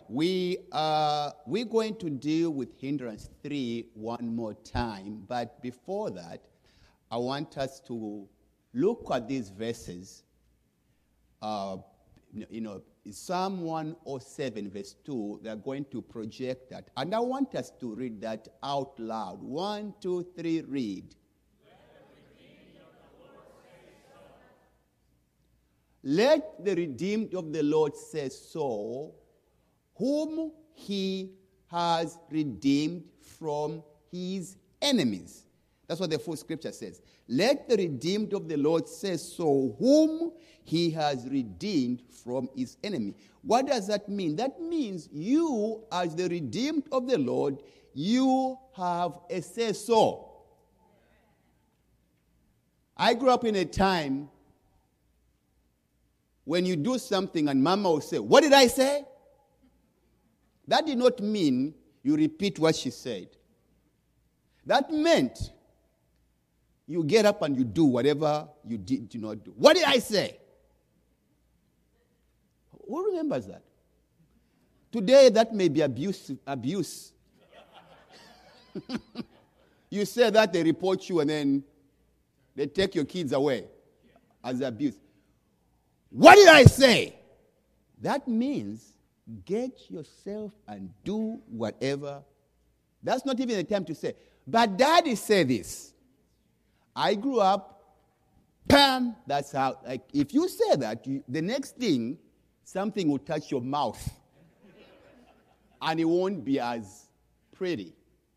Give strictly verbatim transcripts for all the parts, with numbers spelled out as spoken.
we are we're going to deal with hindrance three one more time, but before that, I want us to look at these verses. Uh, you know, Psalm one oh seven, verse two, they're going to project that. And I want us to read that out loud. One, two, three, read. Let the redeemed of the Lord say so, whom he has redeemed from his enemies. That's what the full scripture says. Let the redeemed of the Lord say so, whom he has redeemed from his enemy. What does that mean? That means you, as the redeemed of the Lord, you have a say so. I grew up in a time when you do something and mama will say, "What did I say?" That did not mean you repeat what she said. That meant you get up and you do whatever you did not do. What did I say? Who remembers that? Today, that may be abuse. abuse. You say that, they report you, and then they take your kids away as abuse. What did I say? That means get yourself and do whatever. That's not even a time to say, but daddy said this. I grew up, bam, that's how, like, if you say that, you, the next thing, something will touch your mouth. And it won't be as pretty.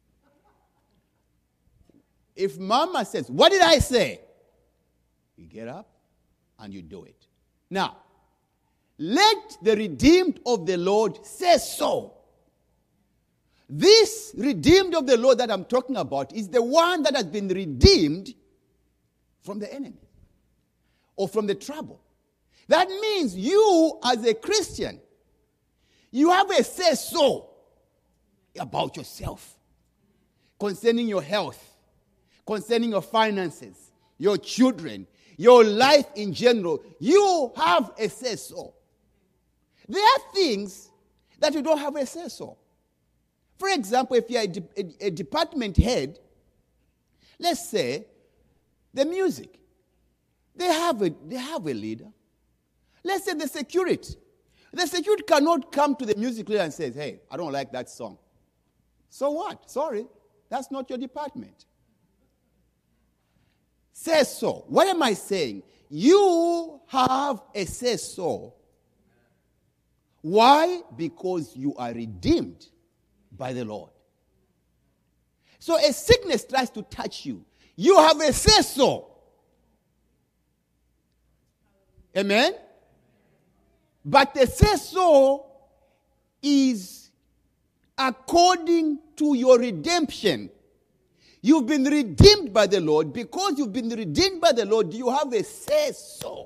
If mama says, "What did I say?" You get up and you do it. Now, let the redeemed of the Lord say so. This redeemed of the Lord that I'm talking about is the one that has been redeemed from the enemy or from the trouble. That means you, as a Christian, you have a say so about yourself, concerning your health, concerning your finances, your children, your life in general. You have a say so. There are things that you don't have a say so. For example, if you're a, de- a, a department head, let's say the music, they have a they have a leader. Let's say the security. The security cannot come to the music leader and say, "Hey, I don't like that song." So what? Sorry, that's not your department. Say so. What am I saying? You have a say so. Why? Because you are redeemed by the Lord. So a sickness tries to touch you. You have a say so. Amen? But the say so is according to your redemption. You've been redeemed by the Lord. Because you've been redeemed by the Lord, you have a say so.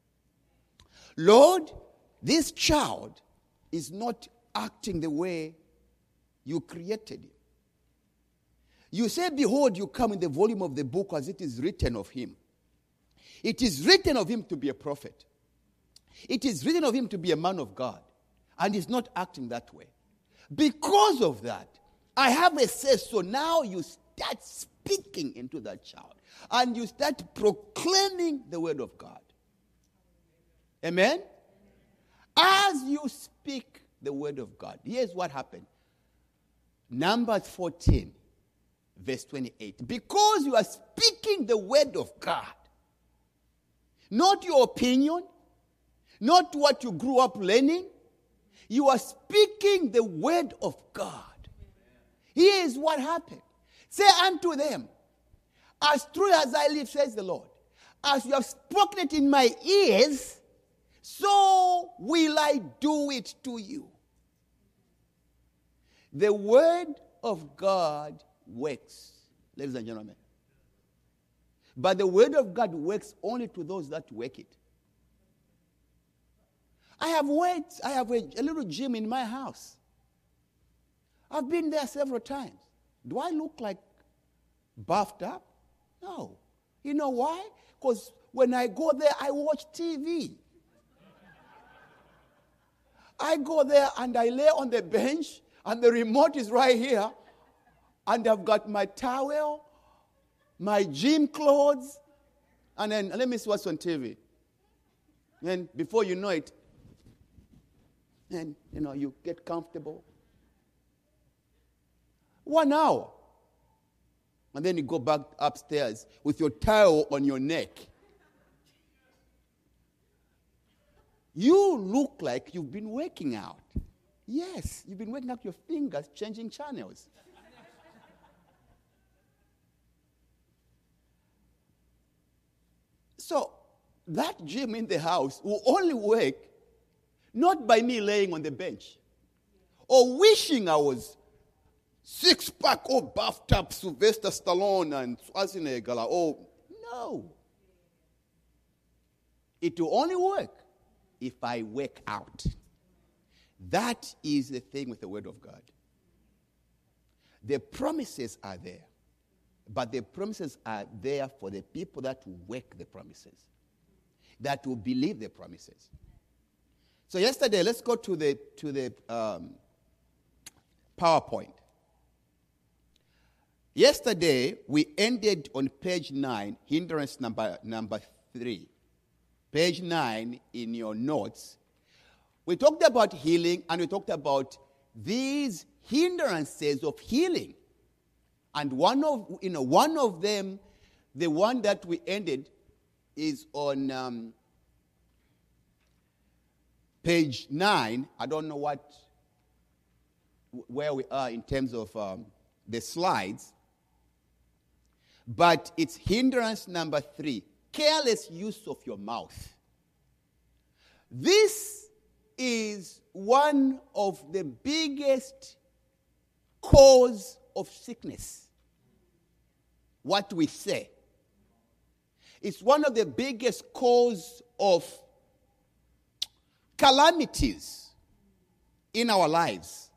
Lord, this child is not acting the way you created him. You say, "Behold, you come in the volume of the book as it is written of him." It is written of him to be a prophet. It is written of him to be a man of God. And he's not acting that way. Because of that, I have a say so. Now you start speaking into that child. And you start proclaiming the word of God. Amen? As you speak the word of God, here's what happened. Numbers fourteen, verse twenty-eight. Because you are speaking the word of God, not your opinion, not what you grew up learning, you are speaking the word of God. Here is what happened. Say unto them, "As true as I live, says the Lord, as you have spoken it in my ears, so will I do it to you." The word of God works, ladies and gentlemen. But the word of God works only to those that work it. I have weights. I have a, a little gym in my house. I've been there several times. Do I look like buffed up? No. You know why? Because when I go there, I watch T V. I go there and I lay on the bench and the remote is right here. And I've got my towel, my gym clothes, and then let me see what's on T V. And before you know it, and you know, you get comfortable. One hour. And then you go back upstairs with your towel on your neck. You look like you've been working out. Yes, you've been working out your fingers, changing channels. So that gym in the house will only work not by me laying on the bench or wishing I was six-pack or buffed up Sylvester Stallone and Schwarzenegger. Oh, no. It will only work if I work out. That is the thing with the Word of God. The promises are there, but the promises are there for the people that work the promises, that will believe the promises. So yesterday, let's go to the to the um, PowerPoint. Yesterday, we ended on page nine, hindrance number, number three. Page nine in your notes. We talked about healing, and we talked about these hindrances of healing. And one of, you know, one of them, the one that we ended, is on um, page nine. I don't know what, where we are in terms of um, the slides. But it's hindrance number three, careless use of your mouth. This is one of the biggest cause of sickness. What we say. It's one of the biggest cause of calamities in our lives.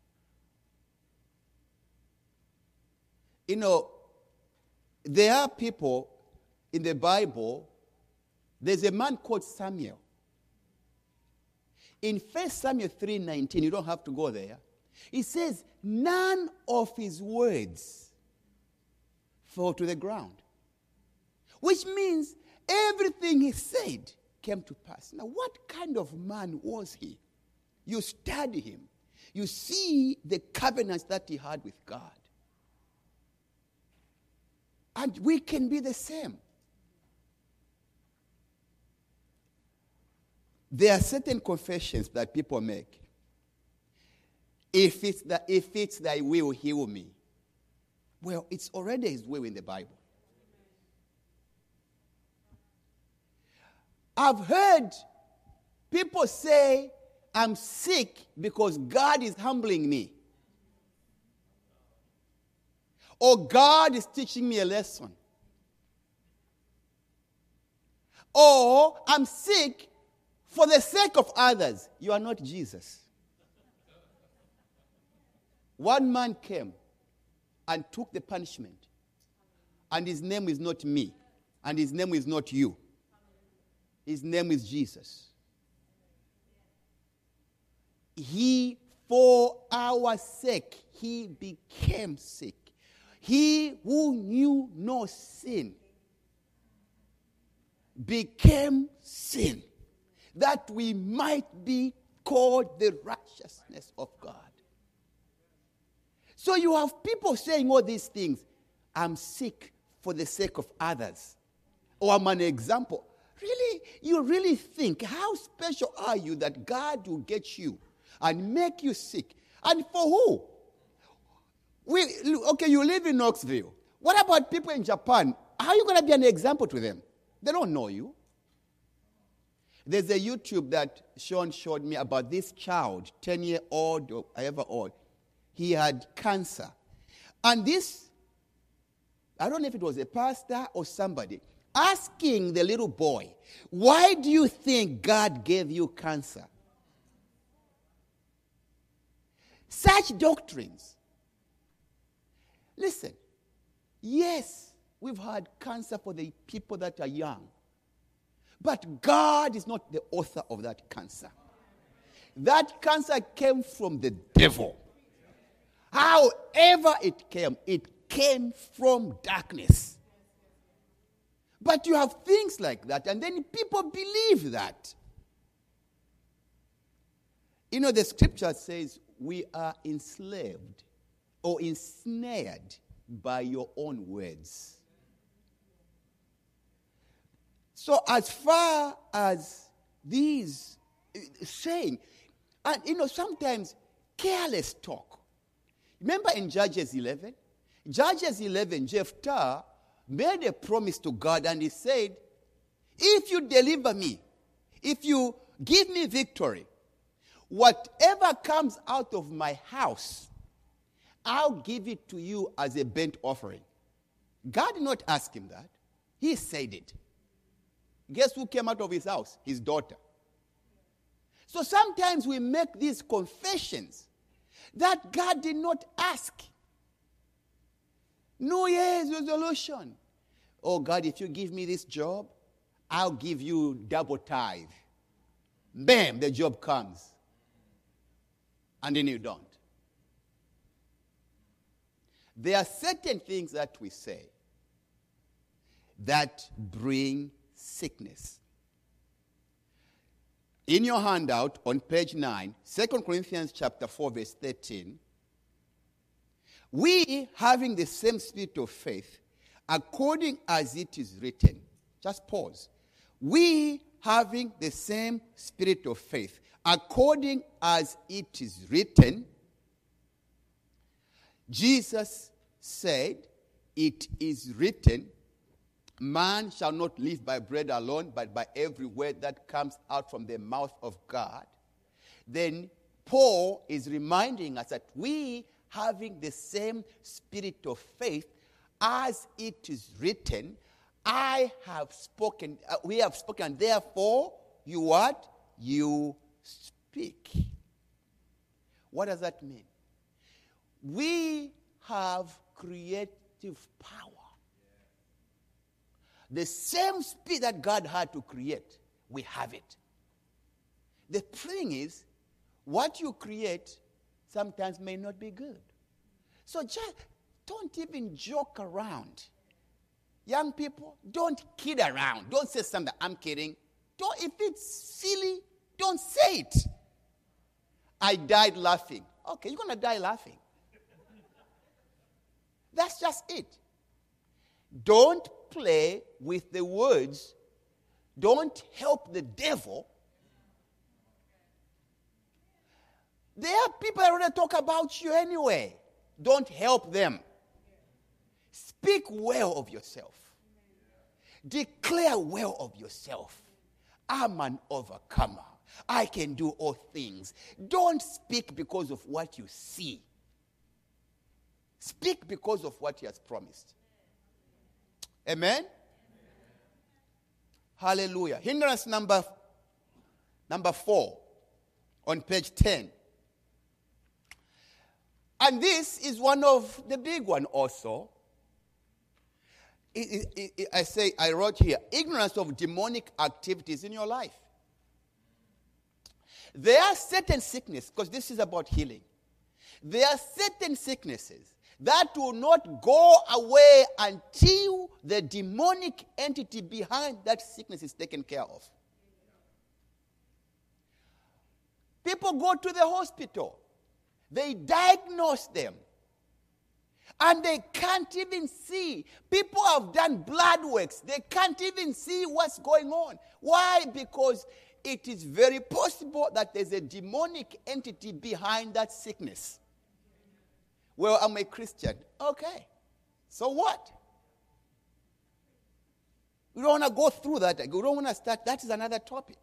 You know, there are people in the Bible, there's a man called Samuel. In First Samuel three nineteen, you don't have to go there. It says, none of his words fall to the ground. Which means everything he said came to pass. Now, what kind of man was he? You study him. You see the covenants that he had with God. And we can be the same. There are certain confessions that people make. If it's, the, if it's thy will, heal me. Well, it's already his will in the Bible. I've heard people say, I'm sick because God is humbling me. Or God is teaching me a lesson. Or I'm sick for the sake of others. You are not Jesus. One man came and took the punishment. And his name is not me. And his name is not you. His name is Jesus. He, for our sake, he became sick. He who knew no sin became sin, that we might be called the righteousness of God. So you have people saying all these things. I'm sick for the sake of others. Or I'm an example. Really? You really think, how special are you that God will get you and make you sick? And for who? We, okay, you live in Knoxville. What about people in Japan? How are you going to be an example to them? They don't know you. There's a YouTube that Sean showed me about this child, ten-year-old or however old. He had cancer. And this, I don't know if it was a pastor or somebody, asking the little boy, why do you think God gave you cancer? Such doctrines. Listen, yes, we've had cancer for the people that are young. But God is not the author of that cancer. That cancer came from the devil. However it came, it came from darkness. But you have things like that, and then people believe that. You know, the scripture says we are enslaved or ensnared by your own words. So as far as these uh, saying, and you know, sometimes careless talk. Remember in Judges eleven? Judges eleven, Jephthah made a promise to God and he said, if you deliver me, if you give me victory, whatever comes out of my house, I'll give it to you as a burnt offering. God did not ask him that. He said it. Guess who came out of his house? His daughter. So sometimes we make these confessions that God did not ask. New Year's resolution. Oh God, if you give me this job, I'll give you double tithe. Bam, the job comes. And then you don't. There are certain things that we say that bring sickness. In your handout on page nine, Second Corinthians chapter four, verse thirteen, we having the same spirit of faith, according as it is written. Just pause. We having the same spirit of faith, according as it is written, Jesus said, it is written, man shall not live by bread alone, but by every word that comes out from the mouth of God. Then Paul is reminding us that we, having the same spirit of faith, as it is written, I have spoken, uh, we have spoken, therefore, you what? You speak. What does that mean? We have creative power. The same spirit that God had to create, we have it. The thing is, what you create sometimes may not be good. So just don't even joke around. Young people, don't kid around. Don't say something, I'm kidding. Don't, if it's silly, don't say it. I died laughing. Okay, you're going to die laughing. That's just it. Don't play with the words. Don't help the devil. There are people that want to talk about you anyway. Don't help them. Speak well of yourself. Declare well of yourself. I'm an overcomer. I can do all things. Don't speak because of what you see. Speak because of what he has promised. Amen? Amen. Hallelujah. Hindrance number, number four on page ten. And this is one of the big one also. It, it, it, I say, I wrote here, ignorance of demonic activities in your life. There are certain sicknesses, because this is about healing. There are certain sicknesses that will not go away until the demonic entity behind that sickness is taken care of. People go to the hospital. They diagnose them. And they can't even see. People have done blood works. They can't even see what's going on. Why? Because it is very possible that there's a demonic entity behind that sickness. Well, I'm a Christian. Okay. So what? We don't want to go through that. We don't want to start. That is another topic.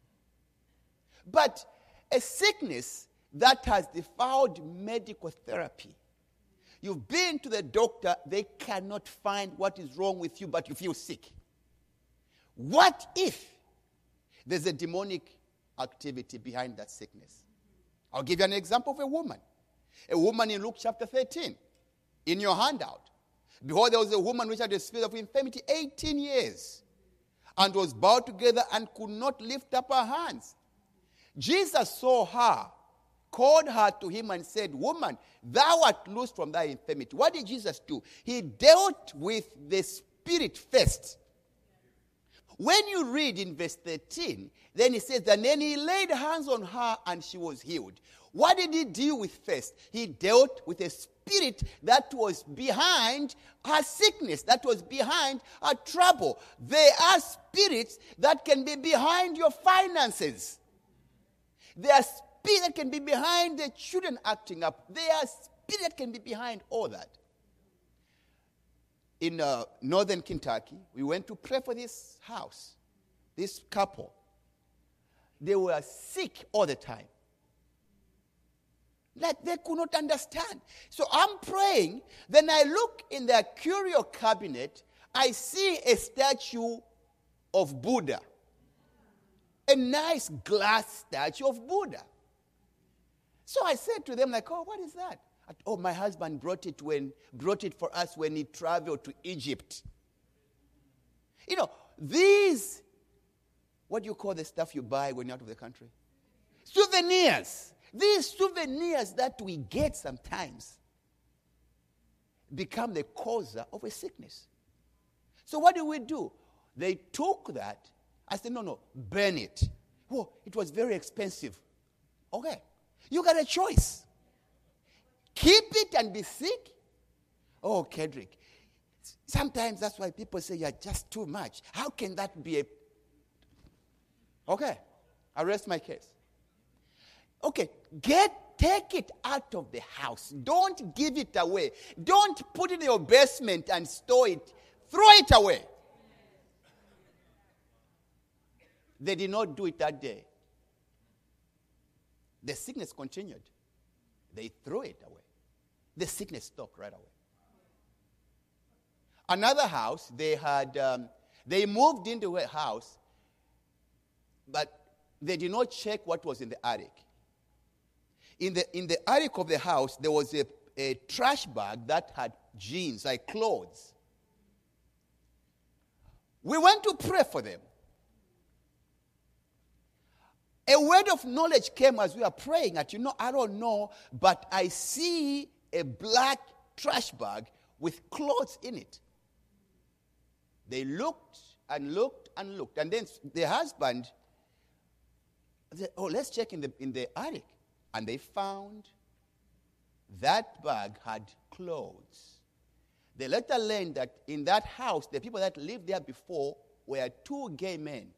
But a sickness that has defiled medical therapy. You've been to the doctor, they cannot find what is wrong with you, but you feel sick. What if there's a demonic activity behind that sickness? I'll give you an example of a woman. A woman in Luke chapter thirteen, in your handout. Behold, there was a woman which had a spirit of infirmity eighteen years, and was bowed together and could not lift up her hands. Jesus saw her, called her to him and said, "Woman, thou art loosed from thy infirmity." What did Jesus do? He dealt with the spirit first. When you read in verse thirteen, then he says, and then he laid hands on her and she was healed. What did he deal with first? He dealt with a spirit that was behind her sickness, that was behind her trouble. There are spirits that can be behind your finances. There are spirits that can be behind the children acting up. There are spirits that can be behind all that. In uh, northern Kentucky, we went to pray for this house, this couple. They were sick all the time. Like they could not understand. So I'm praying. Then I look in their curio cabinet. I see a statue of Buddha. A nice glass statue of Buddha. So I said to them, like, "Oh, what is that?" "Oh, my husband brought it when brought it for us when he traveled to Egypt." You know, these, what do you call the stuff you buy when you're out of the country? Souvenirs. These souvenirs that we get sometimes become the causer of a sickness. So what do we do? They took that. I said, "No, no, burn it." "Oh, it was very expensive." Okay. You got a choice. Keep it and be sick? Oh, Kedrick. Sometimes that's why people say you're just too much. How can that be a... Okay. I rest my case. Okay. Get, take it out of the house. Don't give it away. Don't put it in your basement and store it. Throw it away. They did not do it that day. The sickness continued. They threw it away. The sickness stopped right away. Another house, they had, um, they moved into a house, but they did not check what was in the attic. In the, in the attic of the house, there was a, a trash bag that had jeans, like clothes. We went to pray for them. A word of knowledge came as we were praying that, you know, I don't know, but I see a black trash bag with clothes in it. They looked and looked and looked. And then the husband said, "Oh, let's check in the, in the attic." And they found that bag had clothes. They later learned that in that house, the people that lived there before were two gay men.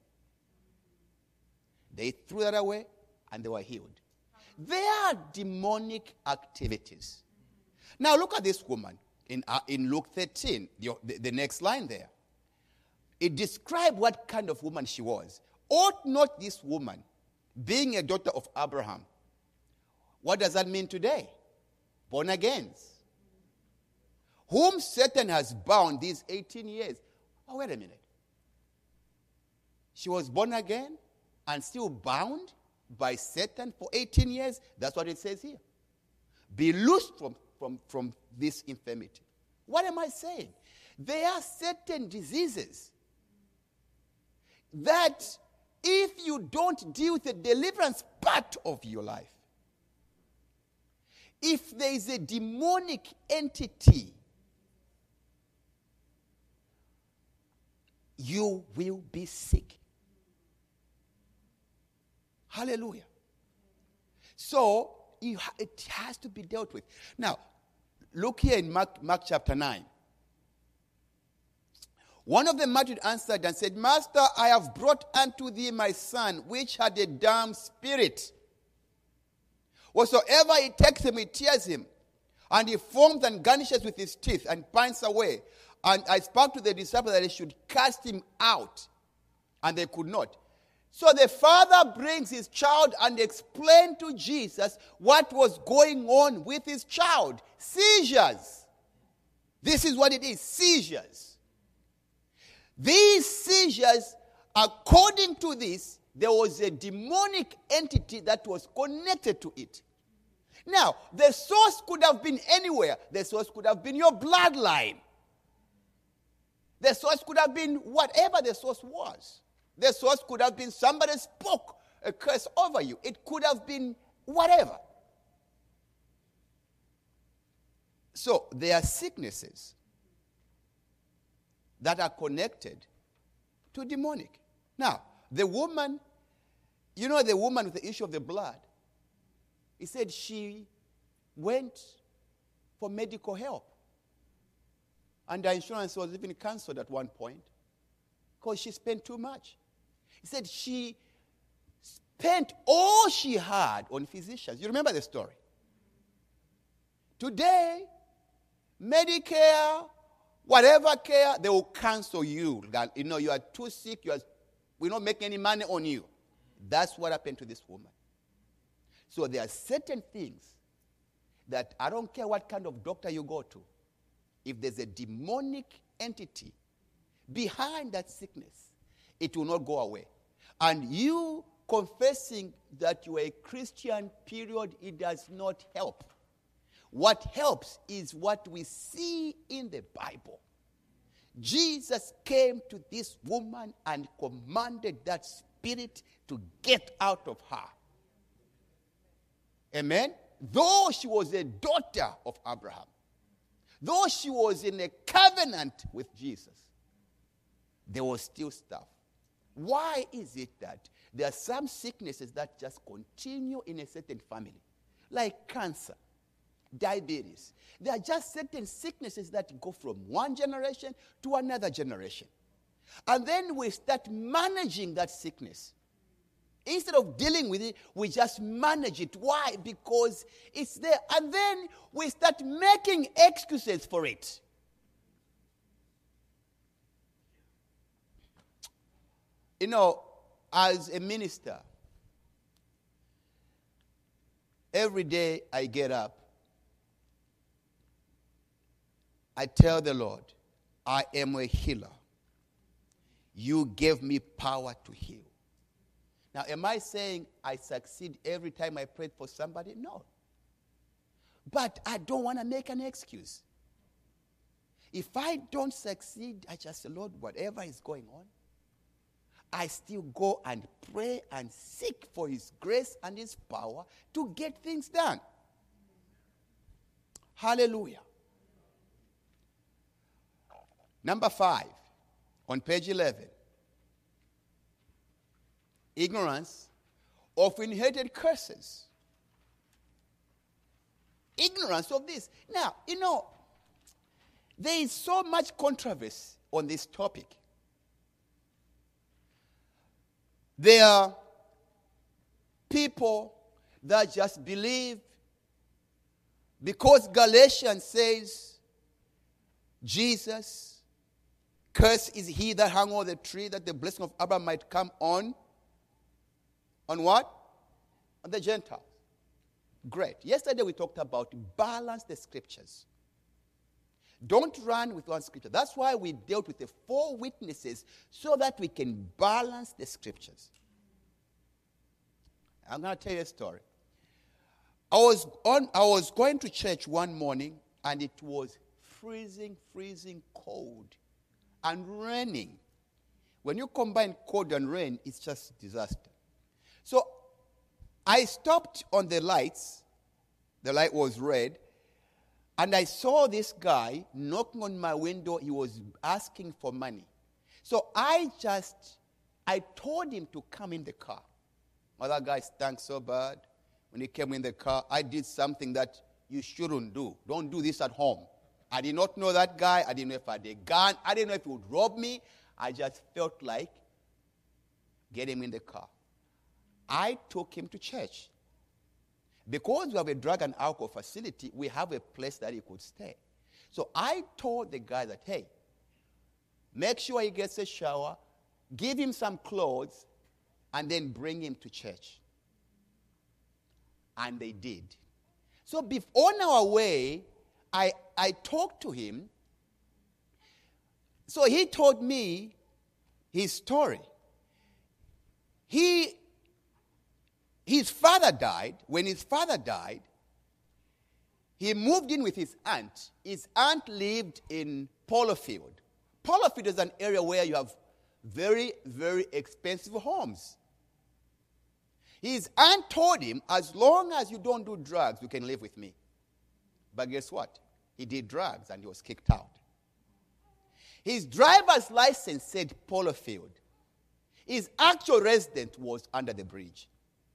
They threw that away and they were healed. There are demonic activities. Now look at this woman in, uh, in Luke thirteen, the, the, the next line there. It describes what kind of woman she was. Ought not this woman, being a daughter of Abraham, what does that mean today? Born again. Whom Satan has bound these eighteen years. Oh, wait a minute. She was born again and still bound by Satan for eighteen years. That's what it says here. Be loosed from, from, from this infirmity. What am I saying? There are certain diseases that if you don't deal with the deliverance part of your life, if there is a demonic entity, you will be sick. Hallelujah. So it has to be dealt with. Now, look here in Mark, Mark chapter nine. One of the multitude answered and said, "Master, I have brought unto thee my son, which had a dumb spirit. Whatsoever he takes him, he tears him, and he foams and garnishes with his teeth, and pines away. And I spoke to the disciples that they should cast him out, and they could not." So the father brings his child and explains to Jesus what was going on with his child. Seizures. This is what it is, seizures. These seizures, according to this, there was a demonic entity that was connected to it. Now, the source could have been anywhere. The source could have been your bloodline. The source could have been whatever the source was. The source could have been somebody spoke a curse over you. It could have been whatever. So there are sicknesses that are connected to demonic. Now, the woman, you know the woman with the issue of the blood, he said she went for medical help. And her insurance was even cancelled at one point because she spent too much. He said she spent all she had on physicians. You remember the story? Today, Medicare, whatever care, they will cancel you. That, you know, you are too sick, you are, we're not making any money on you. That's what happened to this woman. So there are certain things that I don't care what kind of doctor you go to. If there's a demonic entity behind that sickness, it will not go away. And you confessing that you are a Christian, period, it does not help. What helps is what we see in the Bible. Jesus came to this woman and commanded that spirit to get out of her. Amen? Though she was a daughter of Abraham, though she was in a covenant with Jesus, there was still stuff. Why is it that there are some sicknesses that just continue in a certain family? Like cancer, diabetes. There are just certain sicknesses that go from one generation to another generation. And then we start managing that sickness. Instead of dealing with it, we just manage it. Why? Because it's there. And then we start making excuses for it. You know, as a minister, every day I get up, I tell the Lord, I am a healer. You gave me power to heal. Now, am I saying I succeed every time I pray for somebody? No. But I don't want to make an excuse. If I don't succeed, I just say, Lord, whatever is going on, I still go and pray and seek for His grace and His power to get things done. Hallelujah. Number five, on page eleven. Ignorance of inherited curses. Ignorance of this. Now, you know, there is so much controversy on this topic. There are people that just believe because Galatians says Jesus, cursed is he that hung on the tree, that the blessing of Abraham might come on. On what? On the Gentiles. Great. Yesterday we talked about balance the scriptures. Don't run with one scripture. That's why we dealt with the four witnesses so that we can balance the scriptures. I'm going to tell you a story. I was on. I was going to church one morning and it was freezing, freezing cold and raining. When you combine cold and rain, it's just disaster. So I stopped on the lights. The light was red. And I saw this guy knocking on my window. He was asking for money. So I just, I told him to come in the car. Other guy stank so bad. When he came in the car, I did something that you shouldn't do. Don't do this at home. I did not know that guy. I didn't know if I had a gun. I didn't know if he would rob me. I just felt like getting him in the car. I took him to church. Because we have a drug and alcohol facility, we have a place that he could stay. So I told the guy that, hey, make sure he gets a shower, give him some clothes, and then bring him to church. And they did. So on our way, I, I talked to him. So he told me his story. He... His father died. When his father died, he moved in with his aunt. His aunt lived in Polofield. Polofield is an area where you have very, very expensive homes. His aunt told him, as long as you don't do drugs, you can live with me. But guess what? He did drugs and he was kicked out. His driver's license said Polo Field. His actual residence was under the bridge.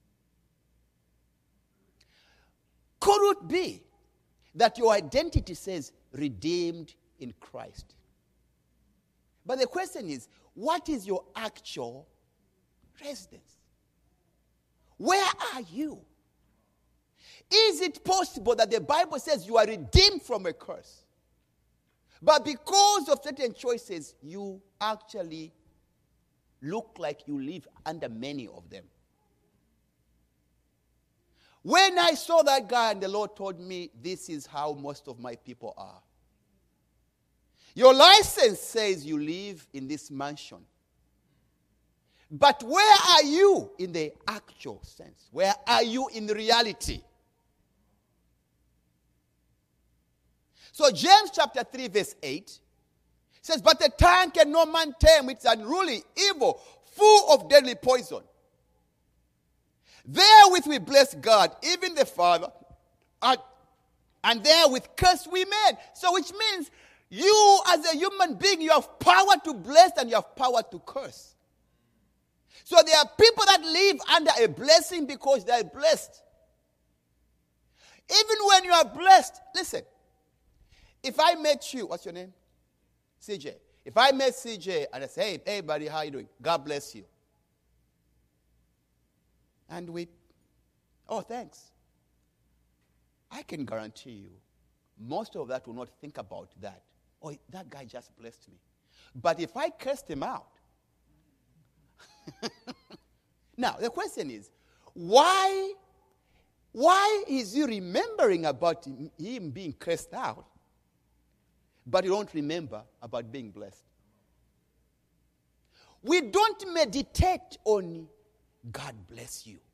Could it be that your identity says redeemed in Christ? But the question is, what is your actual residence? Where are you? Is it possible that the Bible says you are redeemed from a curse, but because of certain choices, you actually look like you live under many of them? When I saw that guy and the Lord told me, this is how most of my people are. Your license says you live in this mansion. But where are you in the actual sense? Where are you in reality? So James chapter three verse eight says, but the tongue can no man tame, it's unruly, evil, full of deadly poison. Therewith we bless God, even the Father, and, and therewith curse we men. So which means you as a human being, you have power to bless and you have power to curse. So there are people that live under a blessing because they are blessed. Even when you are blessed, listen, if I met you, what's your name? C J. If I met C J and I say, hey, hey buddy, how you doing? God bless you. And we, oh, thanks. I can guarantee you, most of that will not think about that. Oh, that guy just blessed me. But if I cursed him out, now the question is, why, why is he remembering about him, him being cursed out, but you don't remember about being blessed? We don't meditate on God bless you.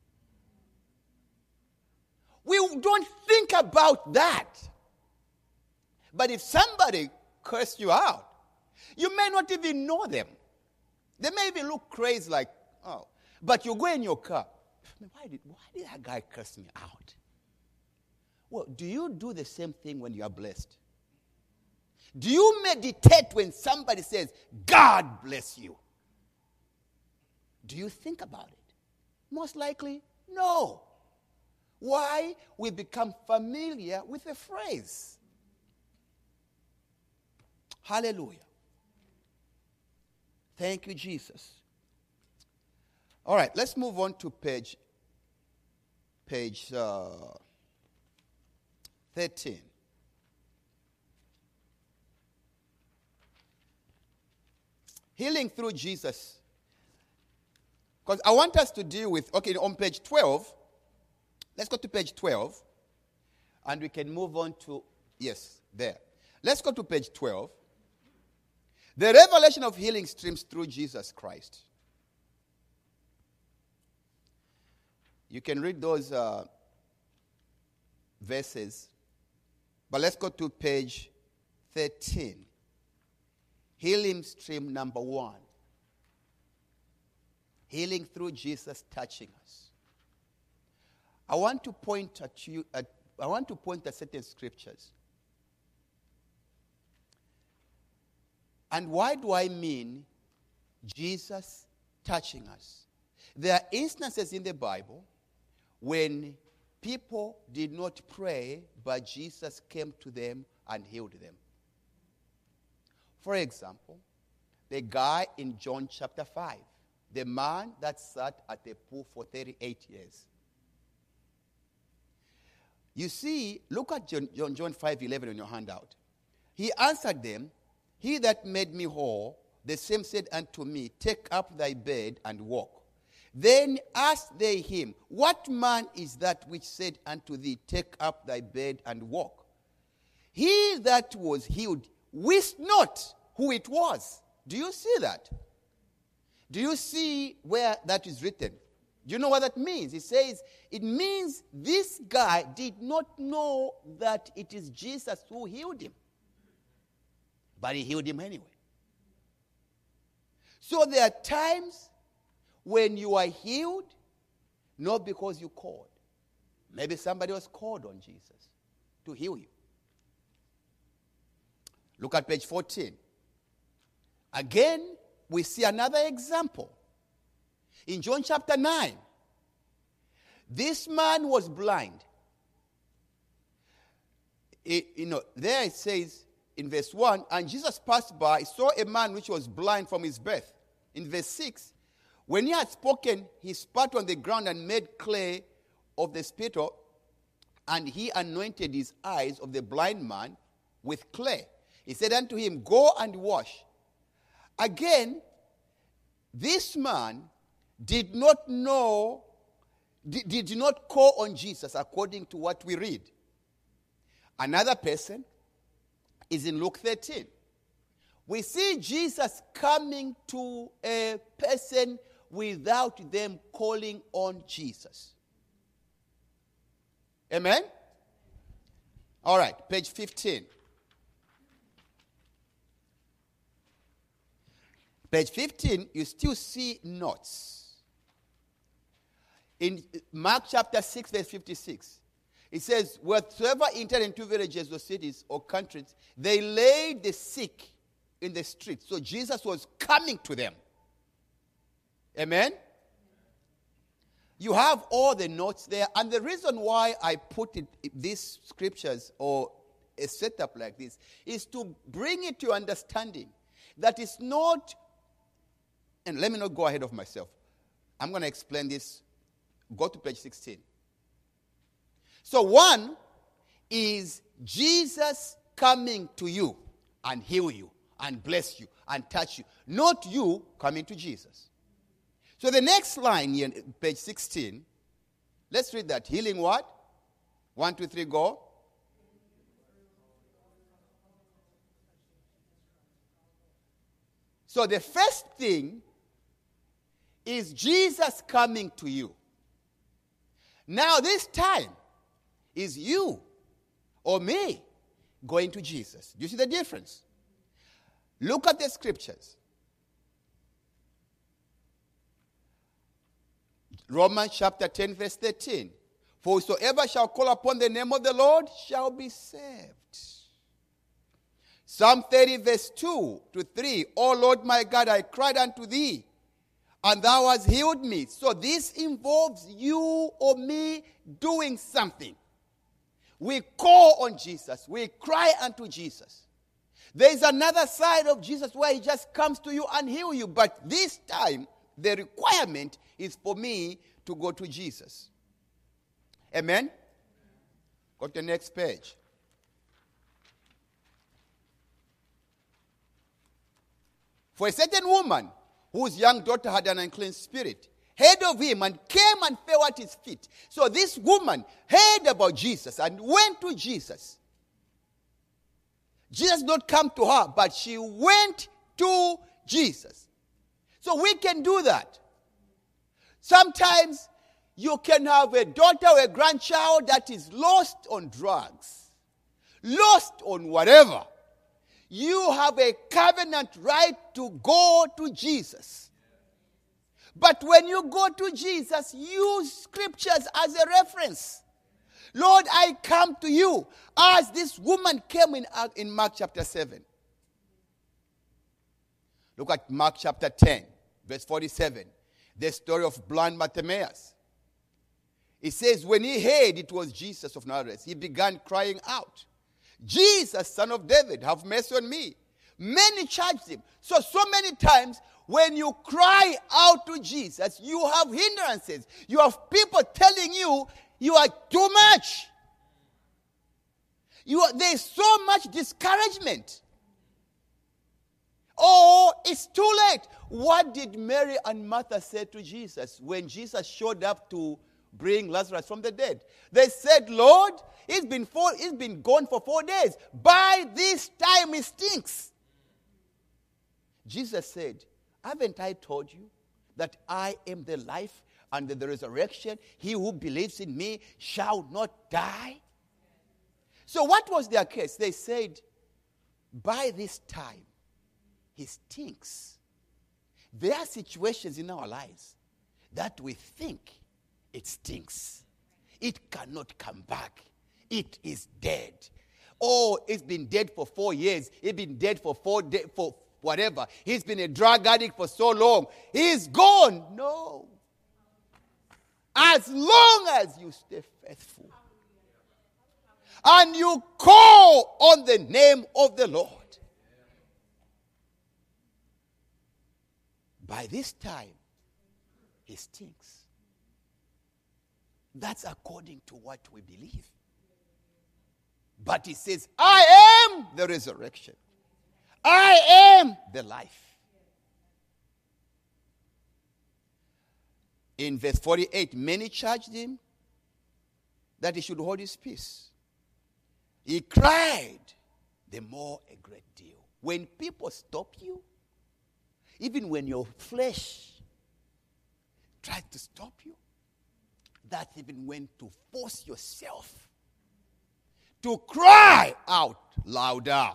We don't think about that. But if somebody cursed you out, you may not even know them. They may even look crazy like, oh. But you go in your car. Why did, why did that guy curse me out? Well, do you do the same thing when you are blessed? Do you meditate when somebody says, God bless you? Do you think about it? Most likely, no. Why? We become familiar with the phrase. Hallelujah. Thank you, Jesus. All right, let's move on to page, page uh, thirteen. Healing through Jesus. Because I want us to deal with, okay, on page twelve, let's go to page twelve, and we can move on to, yes, there. Let's go to page twelve. The revelation of healing streams through Jesus Christ. You can read those uh, verses, but let's go to page thirteen. Healing stream number one. Healing through Jesus touching us. I want to point at you. At, I want to point at certain scriptures. And why do I mean Jesus touching us? There are instances in the Bible when people did not pray, but Jesus came to them and healed them. For example, the guy in John chapter five, the man that sat at the pool for thirty-eight years. You see, look at John, John, John five eleven on your handout. He answered them, he that made me whole, the same said unto me, take up thy bed and walk. Then asked they him, what man is that which said unto thee, take up thy bed and walk? He that was healed wist not who it was. Do you see that? Do you see where that is written? Do you know what that means? It says, it means this guy did not know that it is Jesus who healed him. But he healed him anyway. So there are times when you are healed, not because you called. Maybe somebody was called on Jesus to heal you. Look at page fourteen. Again, we see another example. In John chapter nine, this man was blind. It, you know, there it says in verse one, and Jesus passed by, saw a man which was blind from his birth. In verse six, when he had spoken, he spat on the ground and made clay of the spittle, and he anointed his eyes of the blind man with clay. He said unto him, go and wash. Again, this man did not know, did, did not call on Jesus according to what we read. Another person is in Luke thirteen. We see Jesus coming to a person without them calling on Jesus. Amen? All right, page fifteen. Page fifteen, you still see notes. In Mark chapter six, verse fifty-six, it says, whatsoever entered into villages or cities or countries, they laid the sick in the streets. So Jesus was coming to them. Amen? You have all the notes there. And the reason why I put it, these scriptures or a setup like this is to bring it to your understanding that it's not, and let me not go ahead of myself. I'm going to explain this. Go to page sixteen. So one is Jesus coming to you and heal you and bless you and touch you. Not you coming to Jesus. So the next line here, page sixteen, let's read that. Healing what? One, two, three, go. So the first thing is Jesus coming to you. Now this time is you or me going to Jesus. Do you see the difference? Look at the scriptures. Romans chapter ten, verse thirteen. For whosoever shall call upon the name of the Lord shall be saved. Psalm thirty, verse two to three. O Lord my God, I cried unto thee, and thou hast healed me. So this involves you or me doing something. We call on Jesus. We cry unto Jesus. There is another side of Jesus where he just comes to you and heal you. But this time, the requirement is for me to go to Jesus. Amen? Go to the next page. For a certain woman whose young daughter had an unclean spirit, heard of him and came and fell at his feet. So this woman heard about Jesus and went to Jesus. Jesus did not come to her, but she went to Jesus. So we can do that. Sometimes you can have a daughter or a grandchild that is lost on drugs, lost on whatever. You have a covenant right to go to Jesus. But when you go to Jesus, use scriptures as a reference. Lord, I come to you as this woman came in, in Mark chapter seven. Look at Mark chapter ten, verse forty-seven. The story of blind Bartimaeus. It says, when he heard it was Jesus of Nazareth, he began crying out, Jesus, son of David, have mercy on me. Many charged him. So, so many times, when you cry out to Jesus, you have hindrances. You have people telling you, you are too much. You are, there's so much discouragement. Oh, it's too late. What did Mary and Martha say to Jesus when Jesus showed up to bring Lazarus from the dead? They said, Lord, he's been, four, he's been gone for four days. By this time, he stinks. Jesus said, haven't I told you that I am the life and the resurrection? He who believes in me shall not die. So what was their case? They said, by this time, he stinks. There are situations in our lives that we think it stinks. It cannot come back. It is dead. Oh, it's been dead for four years. It's been dead for four days, for whatever. He's been a drug addict for so long. He's gone. No. As long as you stay faithful and you call on the name of the Lord, by this time, he stinks. That's according to what we believe. But he says, I am the resurrection. I am the life. In verse forty-eight, many charged him that he should hold his peace. He cried the more a great deal. When people stop you, even when your flesh tries to stop you, that's even when to force yourself to cry out louder.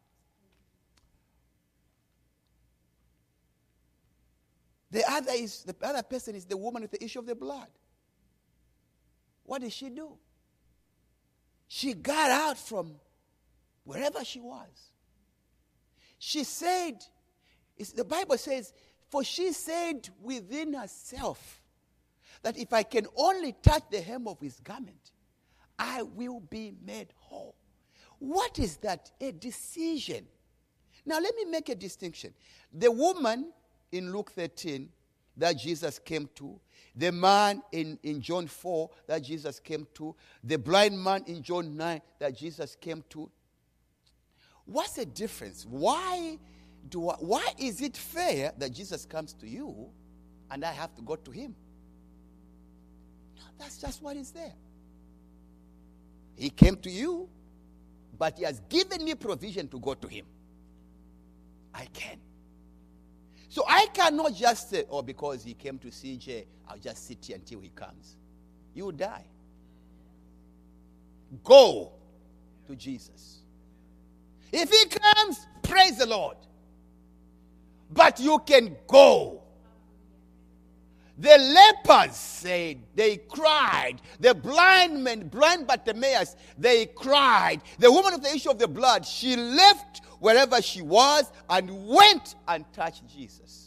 The other is the other person is the woman with the issue of the blood. What did she do? She got out from wherever she was. She said, the Bible says, for she said within herself that if I can only touch the hem of his garment, I will be made whole. What is that? A decision. Now let me make a distinction. The woman in Luke thirteen that Jesus came to, the man in, in John four that Jesus came to, the blind man in John nine that Jesus came to. What's the difference? Why do I, why is it fair that Jesus comes to you and I have to go to him? No, that's just what is there. He came to you, but he has given me provision to go to him. I can. So I cannot just say, oh, because he came to C J, I'll just sit here until he comes. You will die. Go to Jesus. If he comes, praise the Lord. But you can go. The lepers said, they cried. The blind men, blind Bartimaeus, they cried. The woman with the issue of the blood, she left wherever she was and went and touched Jesus.